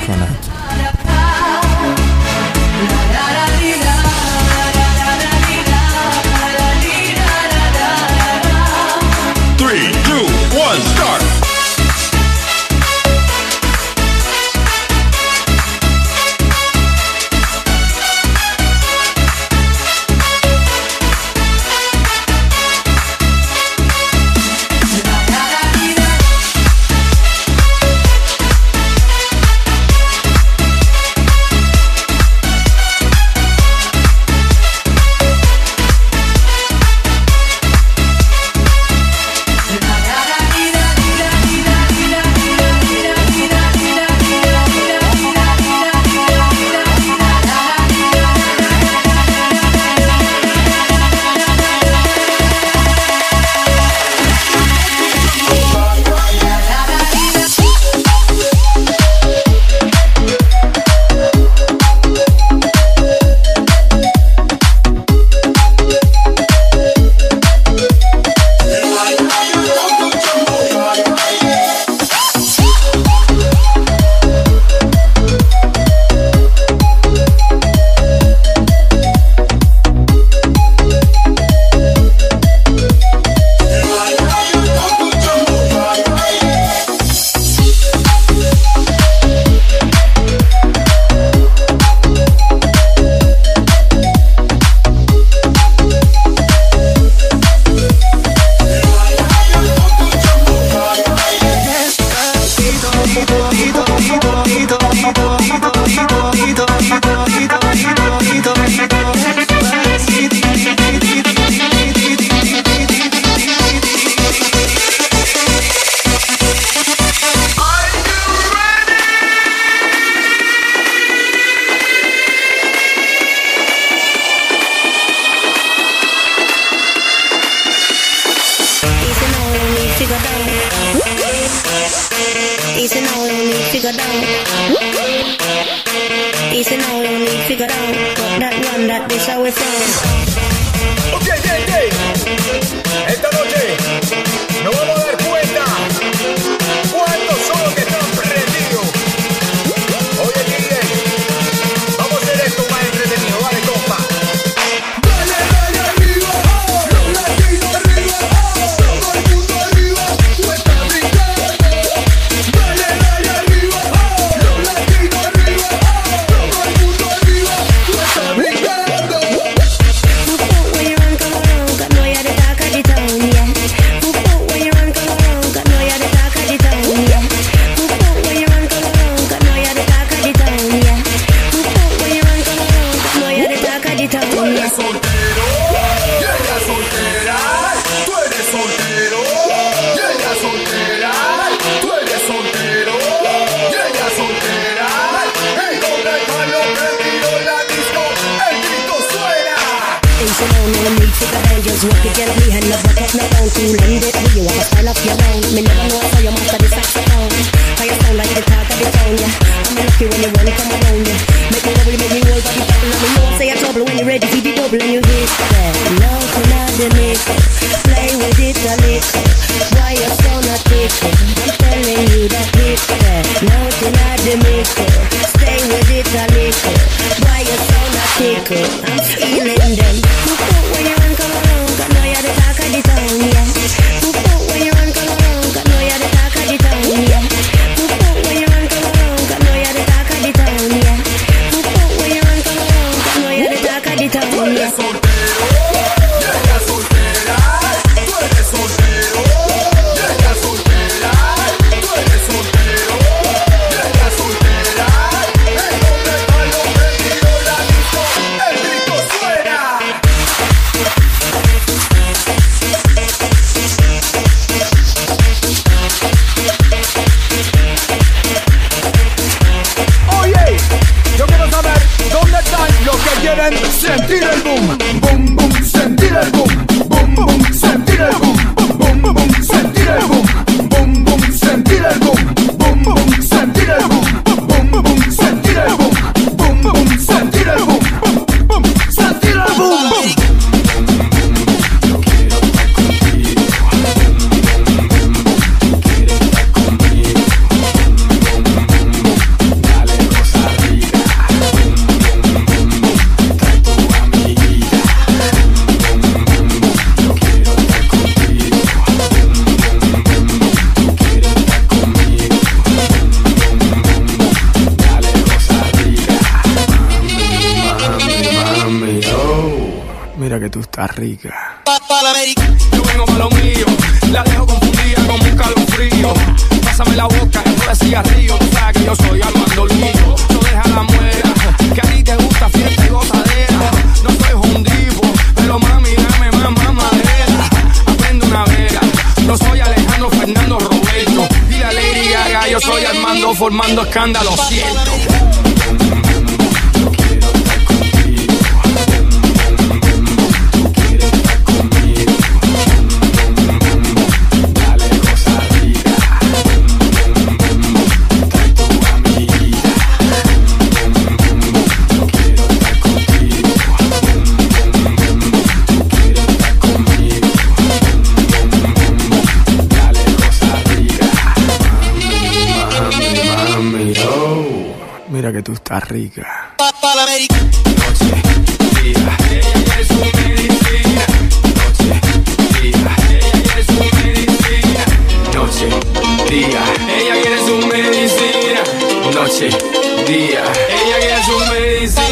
front of. Start! Easy now, we don't need to go down. Easy now, we don't need to go down. Got that one, that this how we from. Ok, esta noche nos vamos a dar cuenta cuántos son los que están prendidos. Oye, DJ, vamos a hacer esto más entretenido, vale, compa. Dale, dale arriba, los latinos arriba, todo el mundo arriba, tú estás brincando. Dale, dale arriba, los latinos arriba, todo el mundo arriba, tú estás brincando. When you run, come around, got no you're the talk of the town, yeah. When you run, come around, got no you're the talk of the town, yeah. When you run, come around, got no you're the talk of the town, yeah. When you run, come around, got no you're the talk of the town, Tú yeah. eres soltero, y ella soltera. Tú eres soltero, y ella soltera. Tú eres soltero, y ella soltera. ¿Y dónde están los prendidos en la disco? El grito suena. Easy now, no need to go down. Just walk it gently and never cut no down. To lend it, you have a style of your own. Me never know how you master the saxophone. How you sound like the talk of the town, yeah. I'm lucky when you wanna come around, yeah. Make me worry, make me hold for the bubble. Let me know say you're trouble when you're ready for the double and you hit that. Now tonight the make play with it a little. Why you so not taking? I'm telling you that hit that. Now tonight the make stay with it a little. Why you so not taking? I'm feeling them. When you run, come around, got no you're the talk of the town, yeah. When you run, come around, got no you're the talk of the town, yeah. tú estás rica. Yo vengo pa' lo mío, la dejo confundida como un calofrío. Pásame la boca, esto de cigarrillo. Tú sabes que yo soy Armando Lucho. No deja la muera, que a ti te gusta fiesta y gozadera. No soy hundivo, pero mami, dame más mamadera. Aprende una vera, no soy Alejandro Fernando Roberto. Dile a Lady Gaga, yo soy Armando formando escándalo, siento. Mira que tú estás rica. Noche, día, ella es su medicina. Noche, día, ella es su medicina. Noche, día, ella quiere su medicina. Noche, día, ella quiere su medicina.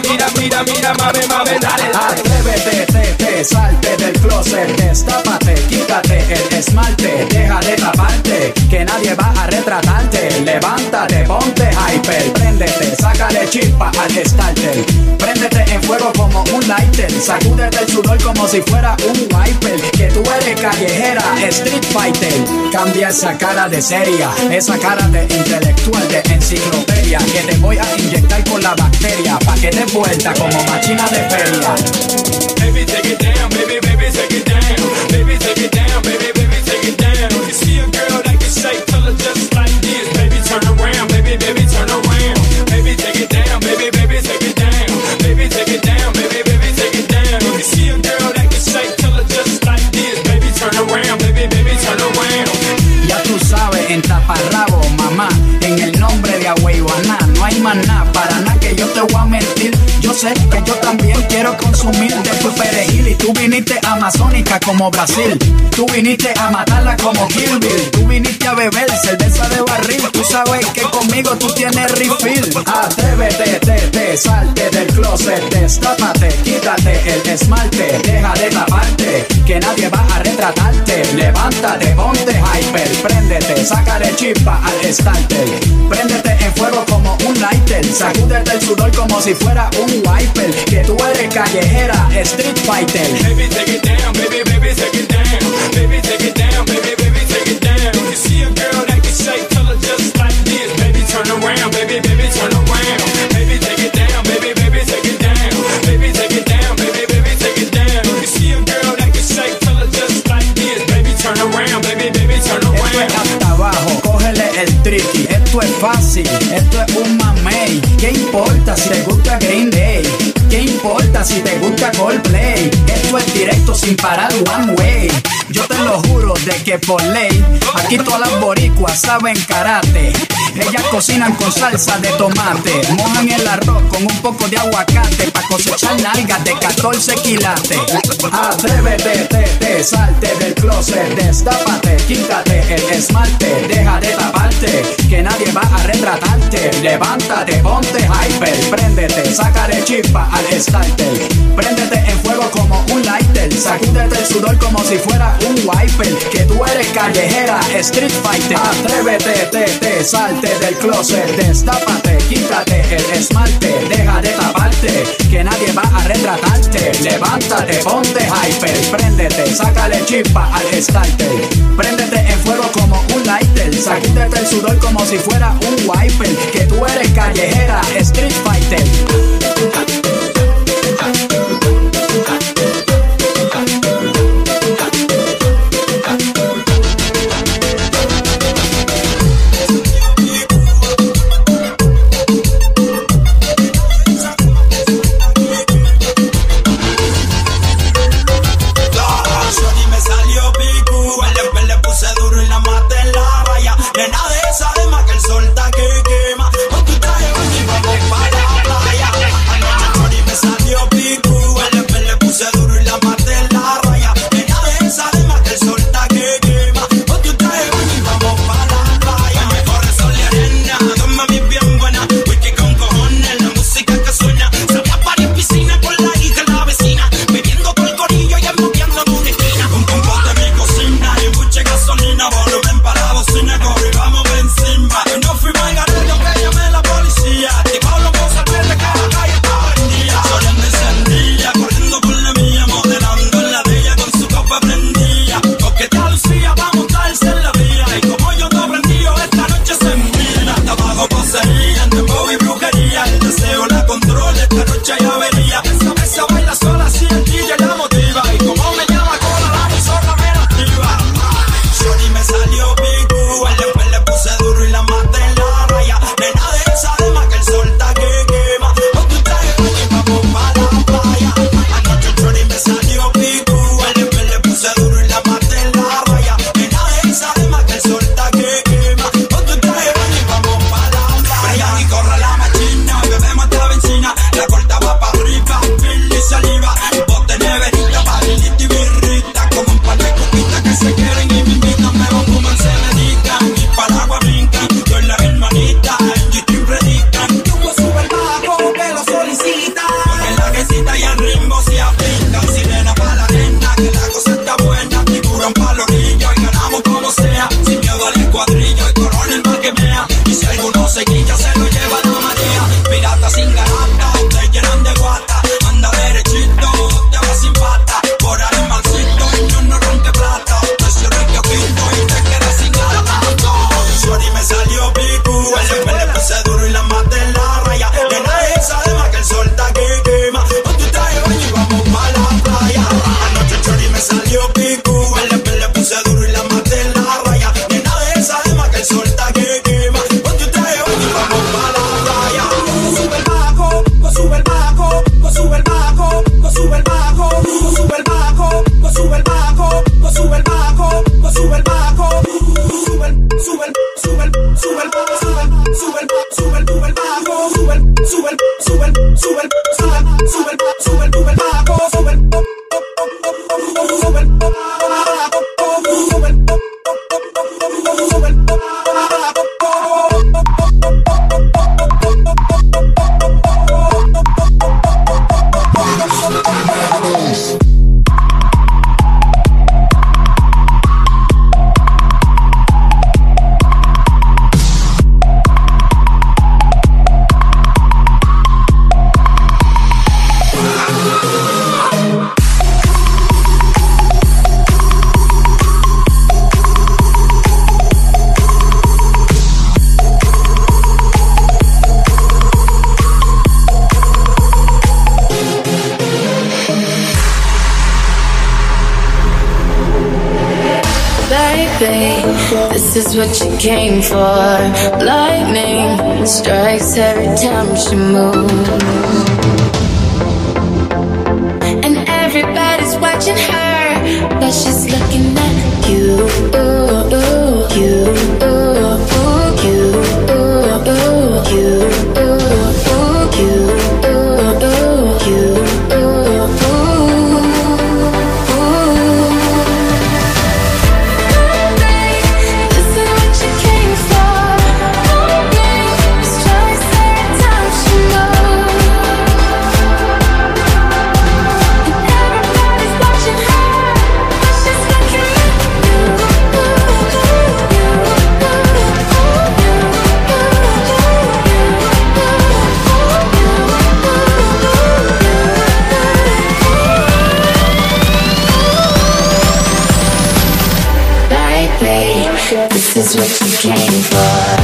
mira, mame, dale. Atrévete, salte del closet, destápate, quítate el esmalte, deja de taparte, que nadie va a retratarte. Levántate, ponte hyper, préndete, sácale chispa al starter. Préndete en fuego como un lighter, sacúdete el sudor como si fuera un wiper. Que tú eres callejera, street fighter. Cambia esa cara de seria, esa cara de intelectual, de enciclopedia, que te voy a inyectar con la bacteria, pa' que des vuelta como machina de feria. Baby, take it down, baby, take it down. Baby, take it down, baby, take it down. You see a girl that can shake, tell her just like this. Baby, turn around, baby, turn around. Baby, take it down, baby, take it down. Baby, take it down, baby, take it down. You see a girl that can shake, tell her just like this. Baby, turn around, baby, turn around. Ya tú sabes, en taparrabo, mamá, en el nombre de Agüeyuaná, no hay más nada, para nada que yo te voy a mentir. Yo sé que yo también quiero consumir de tu perejil. Y tú viniste amazónica como Brasil, tú viniste a matarla como Kill Bill, tú viniste a beber cerveza de barril. Tú sabes que conmigo tú tienes refill. Atrévete, salte del closet, destápate, quítate el esmalte, deja de taparte, que nadie va a retratarte. Levántate, ponte hyper, préndete, sácale chispa al starter. Préndete en fuego como un lighter, sacúdete el sudor como si fuera un wiper. Que tú eres callejera, street fighter. Baby, take it down, baby, take it down. Baby, take it down, baby, take it down. You see a girl that can shake, tell her just like this. Baby, turn around, baby, turn around. Baby, take it down, baby, take it down. Baby, take it down, baby, take it down. You see a girl that can shake, tell her just like this. Baby, turn around, baby, turn around. Esto es hasta abajo, cógele el tricky. Esto es fácil, esto es un mamey. ¿Qué importa si te gusta Green Day? ¿Qué importa si te gusta Coldplay? Esto es directo sin parar one way. Yo te lo juro de que por ley, aquí todas las boricuas saben karate. Ellas cocinan con salsa de tomate, mojan el arroz con un poco de aguacate, pa' cosechar nalgas de 14 quilates. Atrévete, salte del closet, destápate, quítate el esmalte, deja de taparte, que nadie va a retratarte. Levántate, ponte hyper, préndete, sácale chispa al starter. Préndete en fuego como un lighter, sacúdete el sudor como si fuera un wiper. Que tú eres callejera, street fighter. Atrévete, salte del closet, destápate, quítate el esmalte, deja de taparte, que nadie va a retratarte. Levántate, ponte hyper, préndete, sácale chispa al starter. Préndete en fuego como un lighter, sacúdete el sudor como si fuera un wiper. Que tú eres callejera, street fighter. Nena de esa alma que el sol está que quema. Con tu traje y vamos para la playa. is what you came for. Lightning strikes every time she moves, and everybody's watching her, but she's looking at you, you, you, this is what you came for.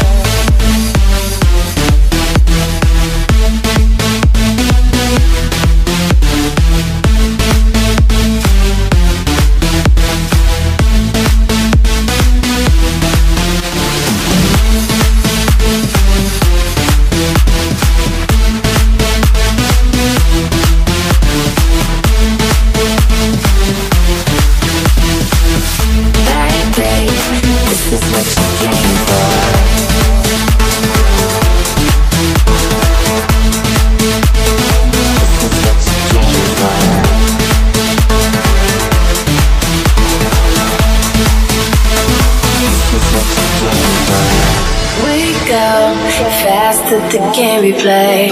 Faster the game we play.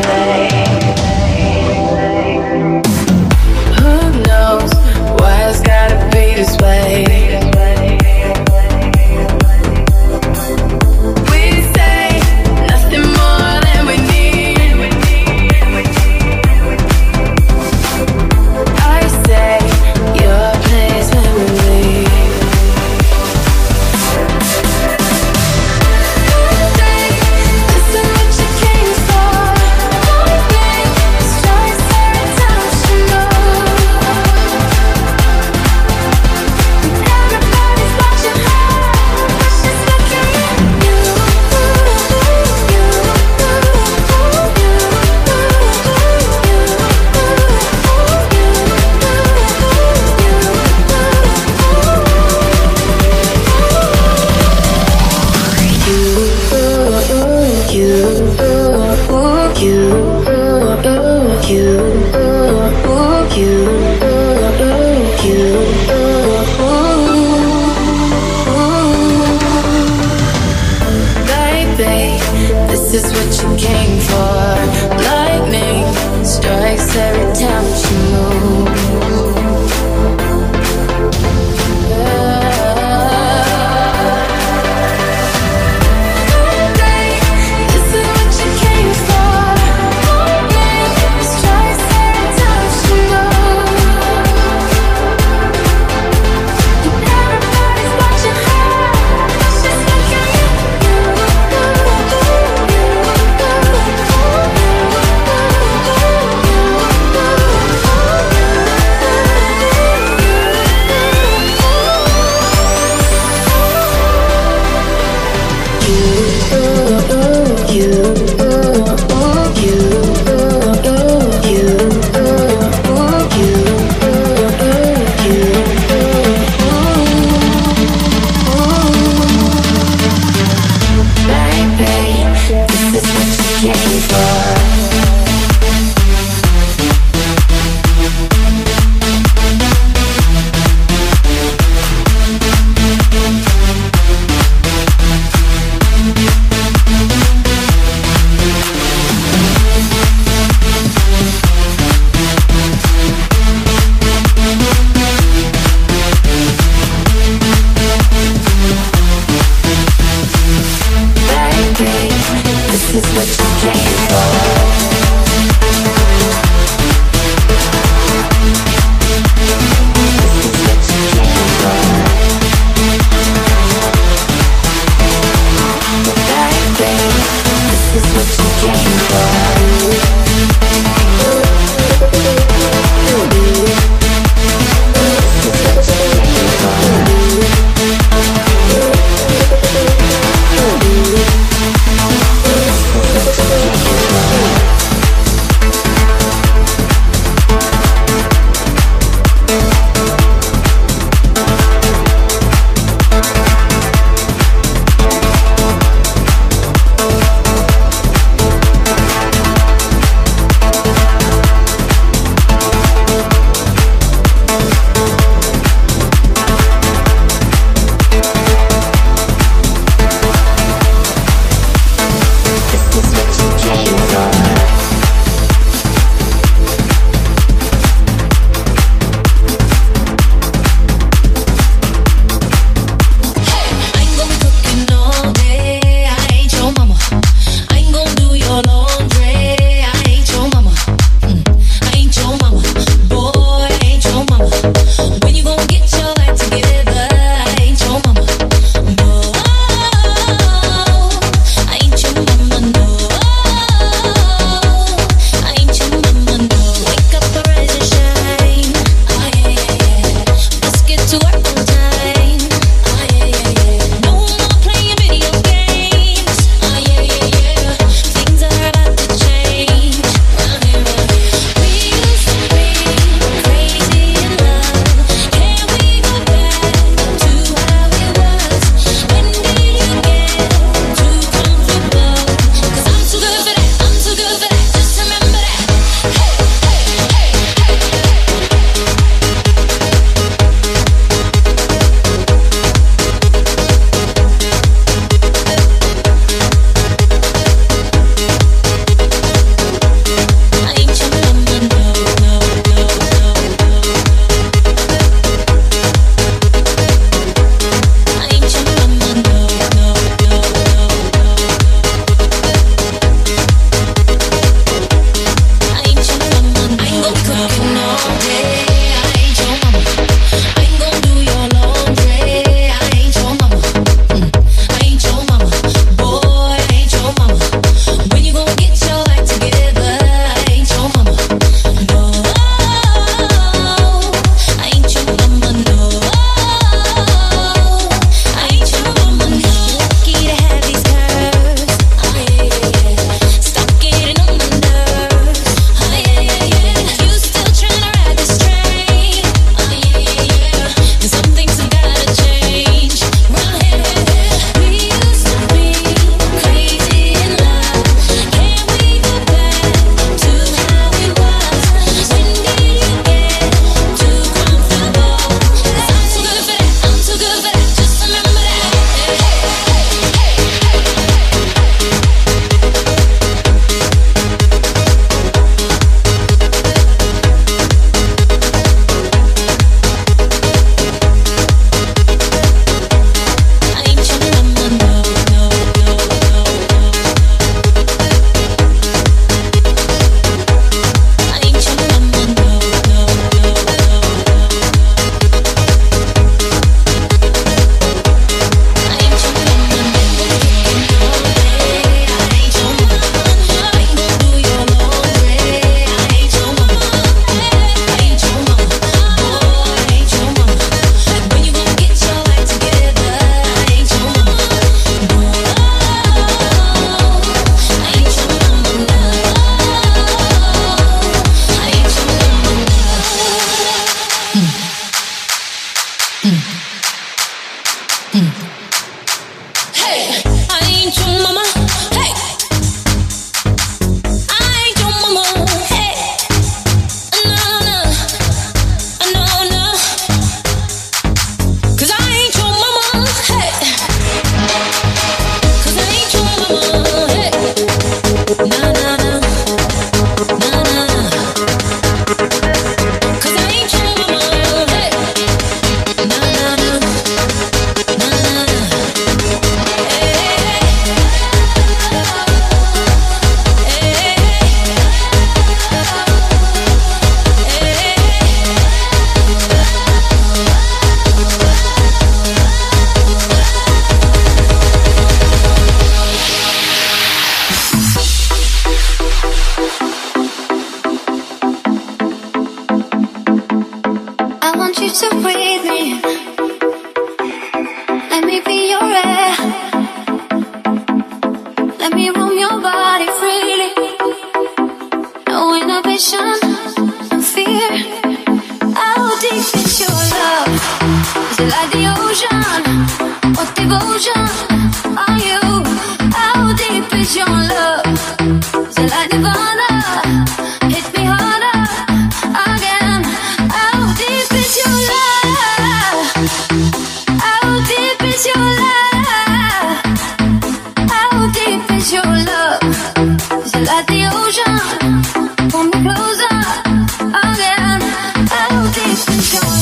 Who knows why it's gotta be this way? We say nothing more than we need. I say your place when we leave. This is what you came for. Lightning strikes every time she moves. you to breathe me. Let me be your air. Let me roam your body freely. No inhibition, no fear. How deep is your love? Is it like the ocean? What devotion are you? How deep is your love? Is it like Nirvana? Hit me harder again. How deep is your love? How deep is your love? How deep is your love? Is it like the ocean? Pull me closer again. How deep is your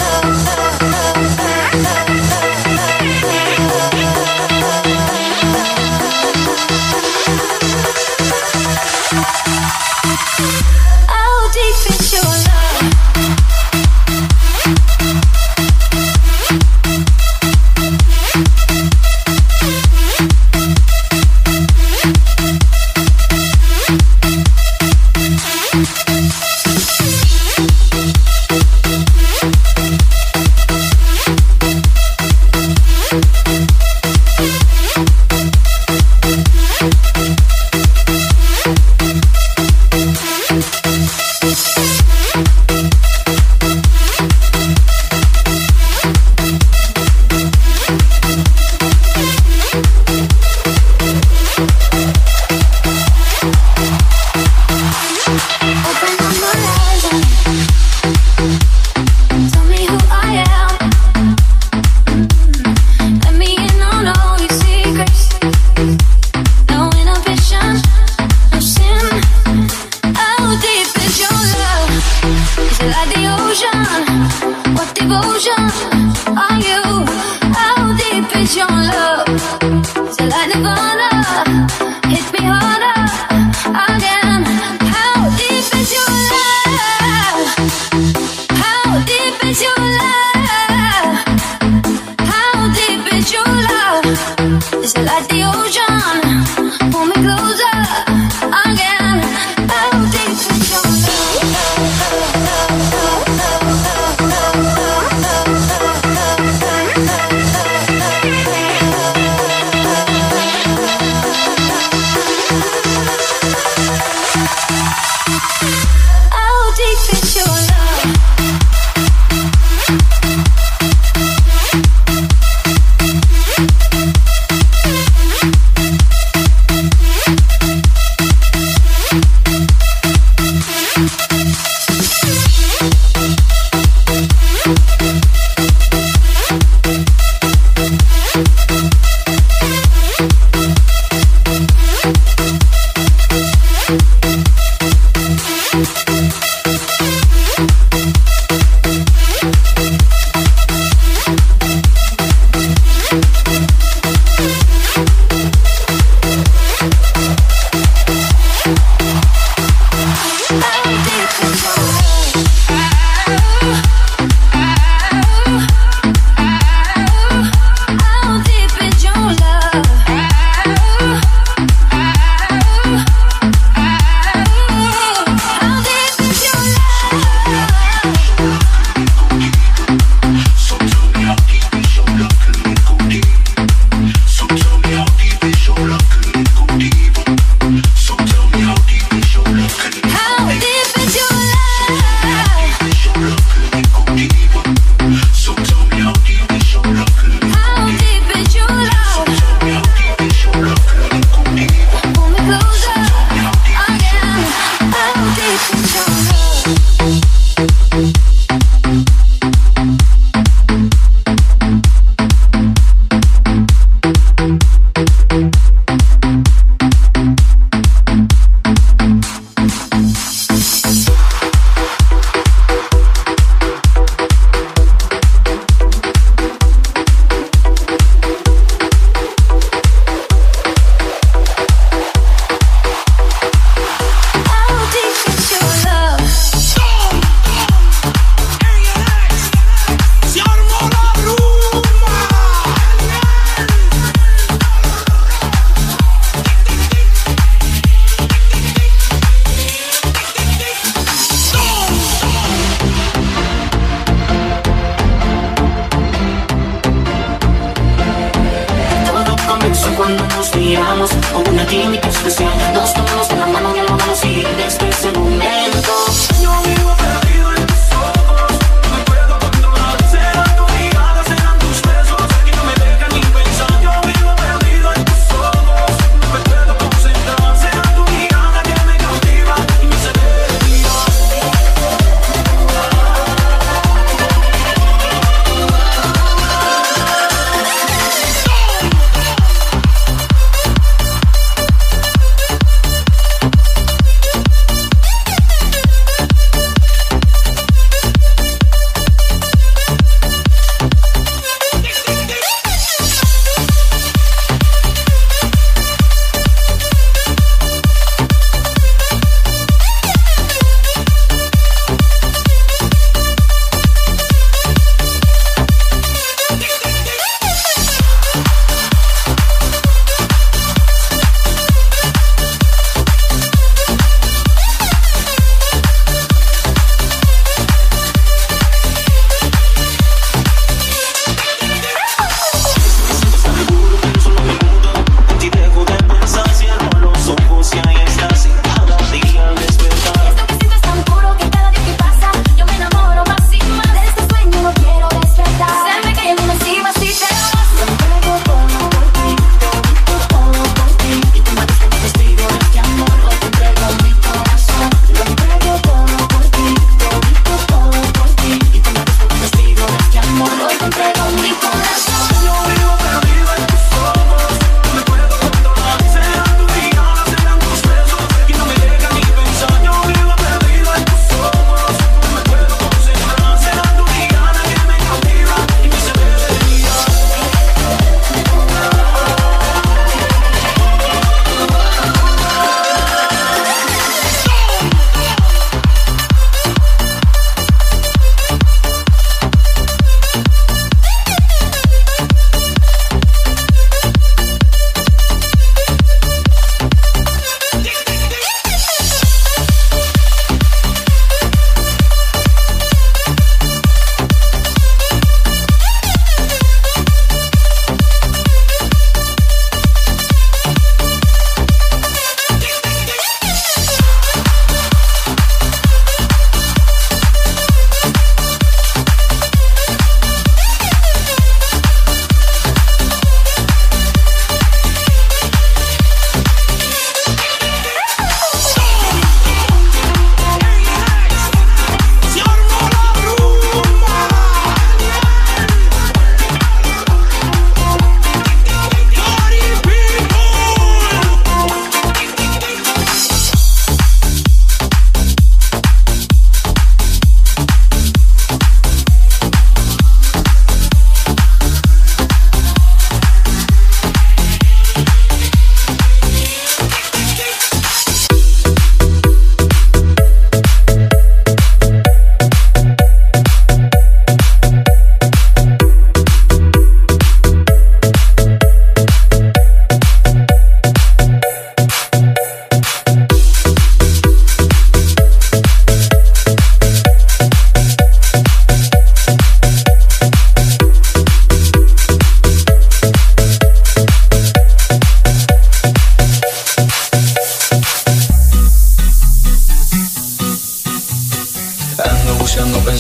love?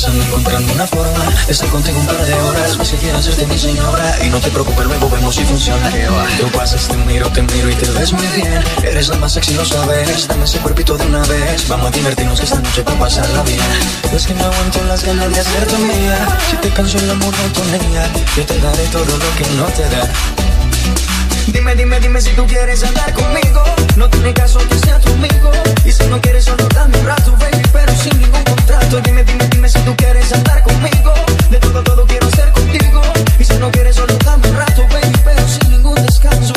pensando encontrando una forma de estar contigo un par de horas más que quieras ser mi señora. Y no te preocupes, luego vemos si funciona. Tú pasas, te miro y te ves muy bien. Eres la más sexy, lo sabes. Dame ese cuerpito de una vez. Vamos a divertirnos que esta noche para pasarla bien. Es que no aguanto las ganas de hacerte mía. Si te canso la monotonía, yo te daré todo lo que no te da. Dime si tú quieres andar conmigo. No tiene caso que sea tu amigo. Y si no quieres solo dame un rato, baby, pero sin ningún contrato. Dime si tú quieres andar conmigo. De todo quiero ser contigo. Y si no quieres solo dame un rato, baby, pero sin ningún descanso.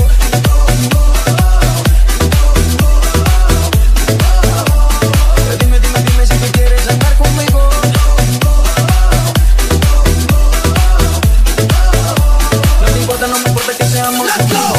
Dime si tú quieres andar conmigo. No me importa que seamos amigos.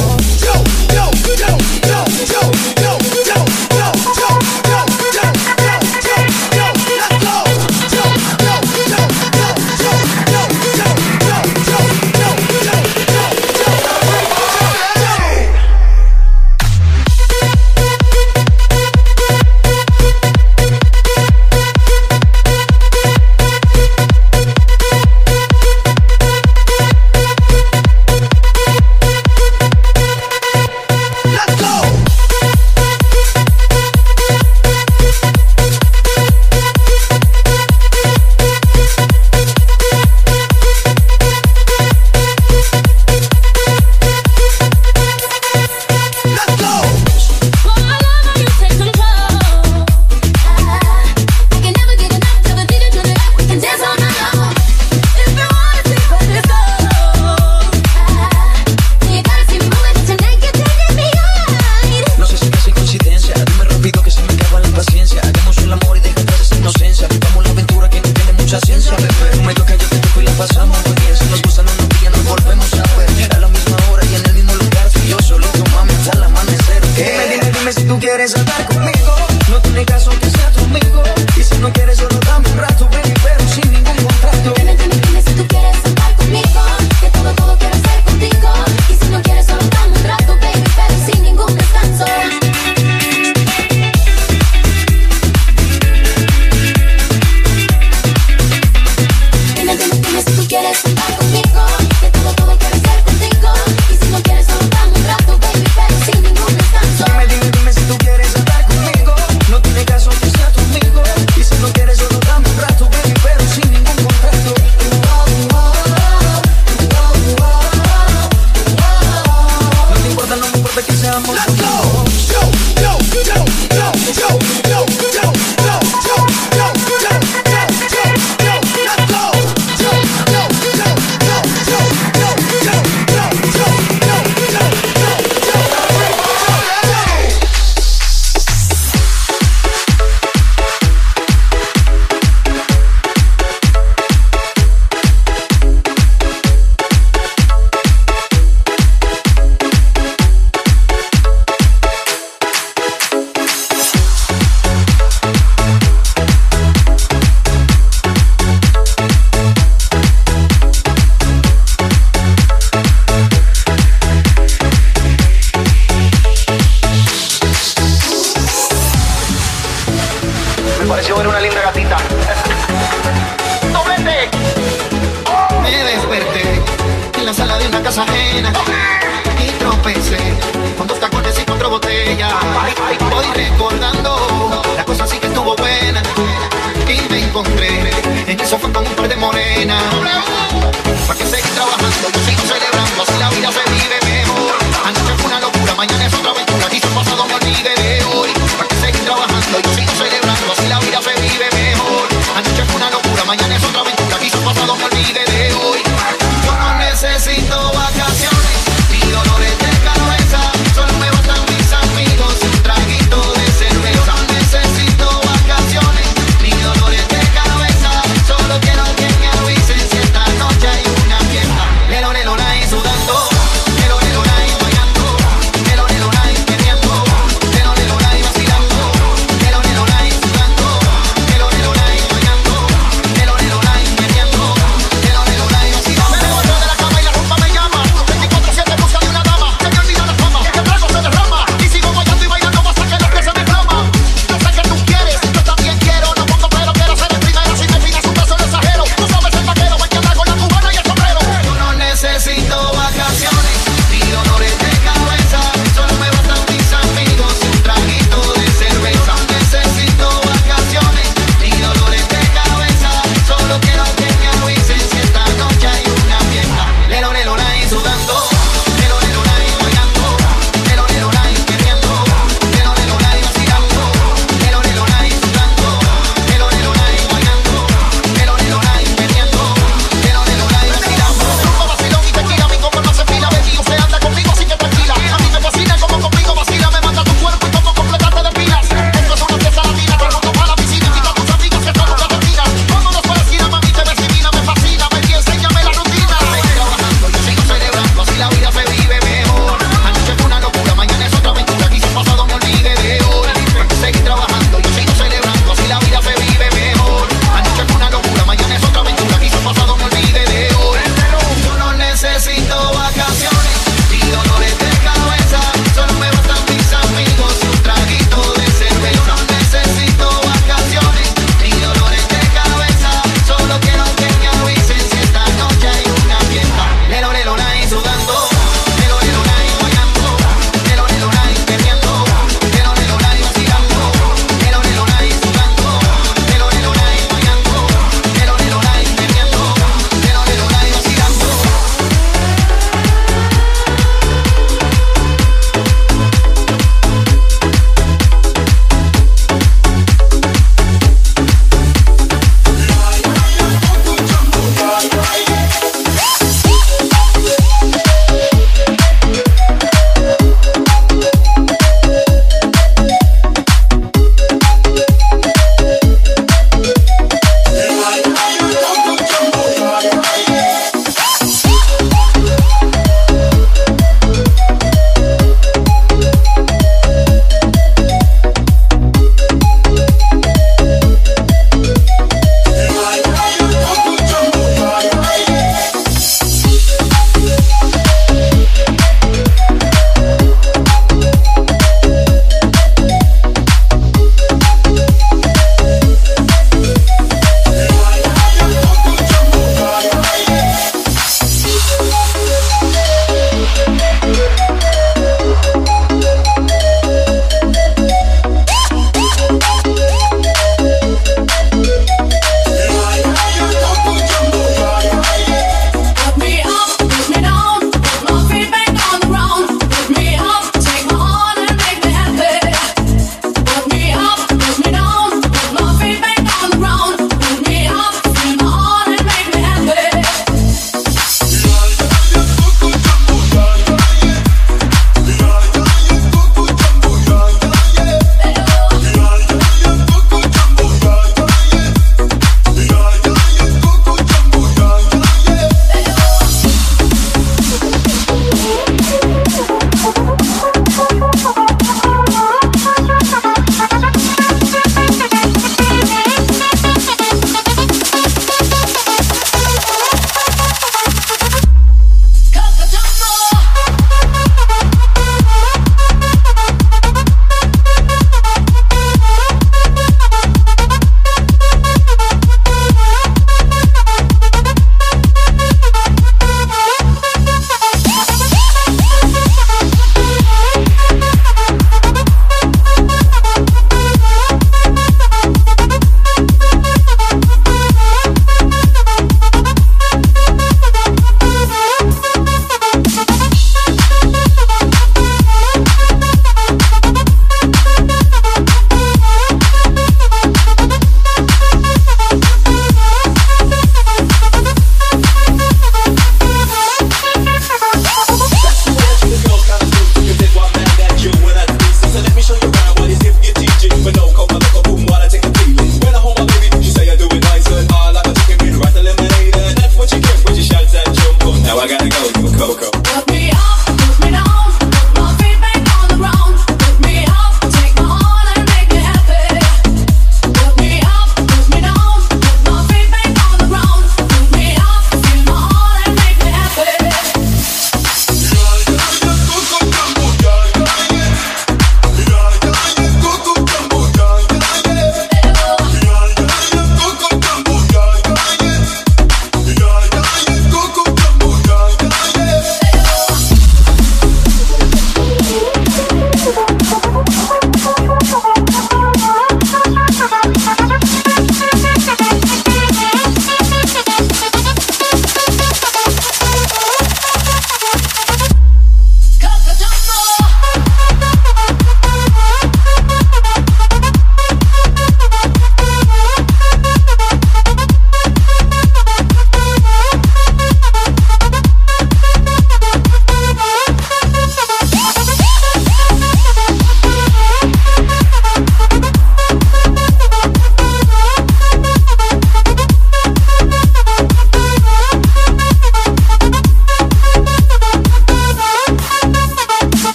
Solo quiero que me avisen.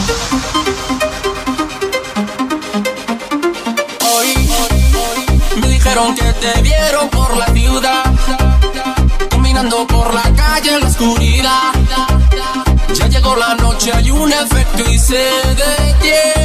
Me dijeron que te vieron por la ciudad, caminando por la calle en la oscuridad. Ya llegó la noche, hay un efecto y se detiene.